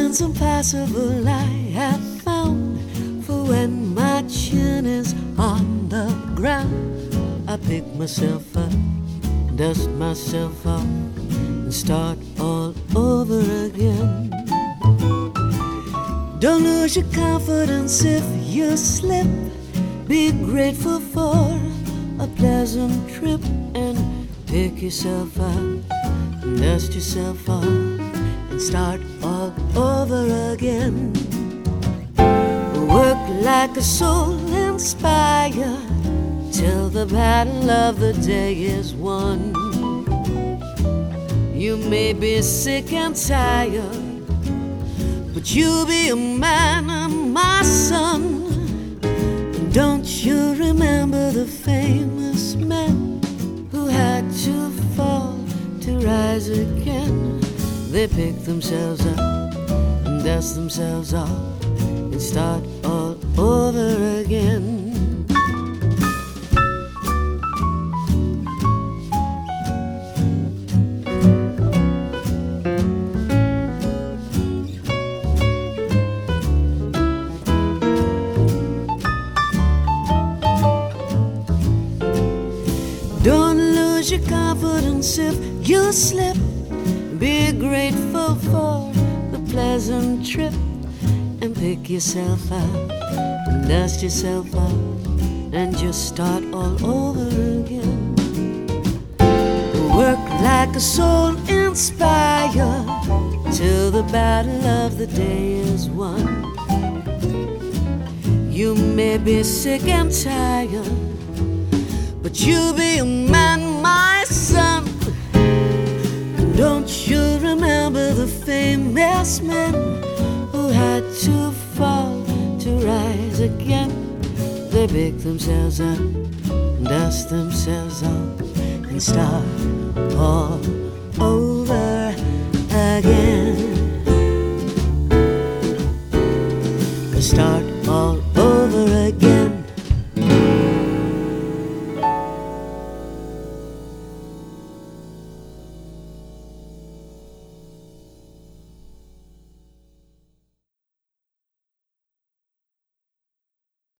Nothing's impossible I have found. For when my chin is on the ground, I pick myself up, dust myself off, and start all over again. Don't lose your confidence if you slip. Be grateful for a pleasant trip and pick yourself up, dust yourself off, and start all over again. Work like a soul inspired till the battle of the day is won. You may be sick and tired, but you'll be a man, my son. Don't you remember the famous men who had to fall to rise again? They pick themselves up and dust themselves off and start all over again. Don't lose your confidence if you slip. Be grateful for the pleasant trip and pick yourself up and dust yourself off and just start all over again. Work like a soul inspired till the battle of the day is won. You may be sick and tired, but you'll be a man, my son. Don't you remember the famous men who had to fall to rise again? They pick themselves up, dust themselves off, and start all